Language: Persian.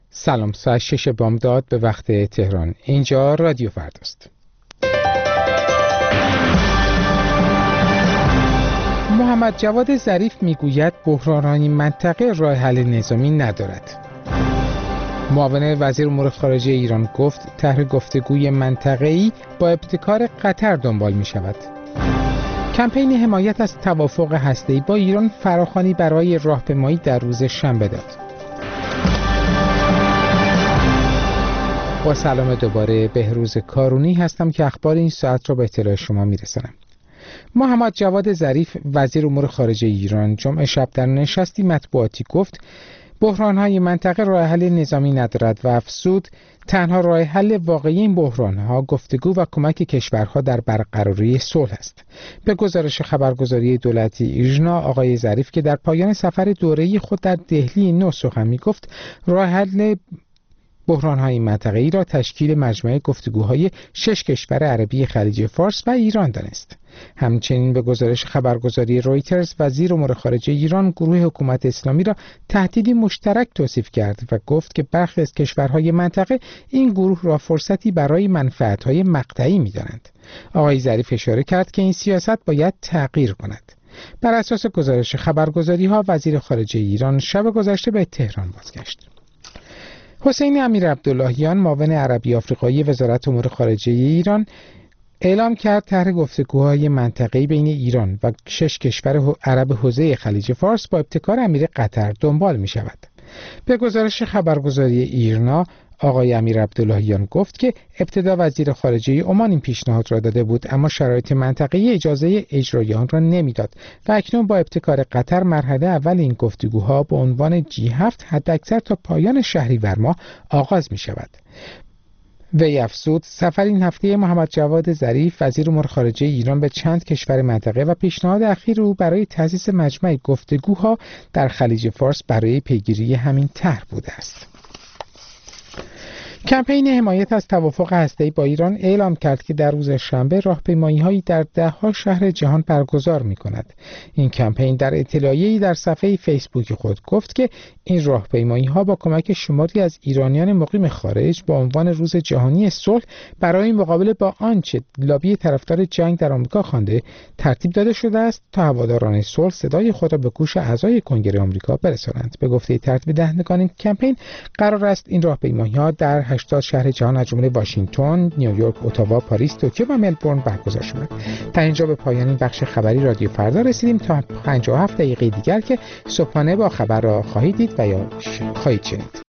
سلام، ساعت 6 بامداد به وقت تهران. اینجا رادیو فرداست. محمد جواد ظریف میگوید بحران‌های منطقه راه حل نظامی ندارد. معاون وزیر امور خارجه ایران گفت طرح گفتگوی منطقه‌ای با ابتکار قطر دنبال می‌شود. کمپین حمایت از توافق هسته‌ای با ایران فراخوانی برای راهپیمایی در روز شنبه داد. با سلام دوباره، بهروز کارونی هستم که اخبار این ساعت را به اطلاع شما میرسانم. محمد جواد ظریف وزیر امور خارجه ایران جمعه شب در نشستی مطبوعاتی گفت بحران‌های منطقه راه حل نظامی ندارد و افزود تنها راه حل واقعی این بحران‌ها گفتگو و کمک کشورها در برقراری صلح است. به گزارش خبرگزاری دولتی ایژنا، آقای ظریف که در پایان سفر دوره‌ای خود در دهلی نو سخن می‌گفت، راه حل بحران‌های منطقه‌ای را تشکیل مجمع گفتگوهای 6 کشور عربی خلیج فارس و ایران دانست. همچنین به گزارش خبرگزاری رویترز، وزیر امور خارجه ایران گروه حکومت اسلامی را تهدیدی مشترک توصیف کرد و گفت که برخی از کشورهای منطقه این گروه را فرصتی برای منفعت‌های مقطعی می‌دانند. آقای ظریف اشاره کرد که این سیاست باید تغییر کند. بر اساس گزارش خبرگزاری‌ها، وزیر خارجه ایران شب گذشته به تهران بازگشت. حسین امیرعبداللهیان، معاون عربی آفریقایی وزارت امور خارجه ایران، اعلام کرد طرح گفتگوهای منطقه‌ای بین ایران و 6 کشور عرب حوزه خلیج فارس با ابتکار امیر قطر دنبال می شود. به گزارش خبرگزاری ایرنا، آقای امیرعبداللهیان گفت که ابتدا وزیر خارجه عمان این پیشنهاد را داده بود، اما شرایط منطقه‌ای اجازه اجرای آن را نمیداد و اکنون با ابتکار قطر مرحله اول این گفتگوها با عنوان G7 حداکثر تا پایان شهریور ماه آغاز می شود. وی افزود سفر این هفته محمد جواد ظریف وزیر امور خارجه ایران به چند کشور منطقه و پیشنهاد اخیر او برای تأسیس مجمع گفتگوها در خلیج فارس برای پیگیری همین طرح بوده است. کمپین حمایت از توافق هسته‌ای با ایران اعلام کرد که در روز شنبه راهپیمایی‌هایی در ده‌ها شهر جهان برگزار می‌کند. این کمپین در اطلاعیه‌ای در صفحه فیسبوک خود گفت که این راهپیمایی‌ها با کمک شماری از ایرانیان مقیم خارج با عنوان روز جهانی صلح برای مقابله با آنچه لابی طرفدار جنگ در آمریکا خوانده ترتیب داده شده است تا هواداران صلح صدای خود را به گوش اعضای کنگره آمریکا برسانند. به گفته ترتیب دهندگان این کمپین قرار است این راهپیمایی‌ها در 80 شهر جهان از جمله واشنگتن، نیویورک، اتاوا، پاریس، توکیو و ملبورن برگزار شود. در اینجا به پایان این بخش خبری رادیو فردا رسیدیم. تا 57 دقیقه دیگر که صبحانه با خبر را خواهید دید و یا خواهید شنید.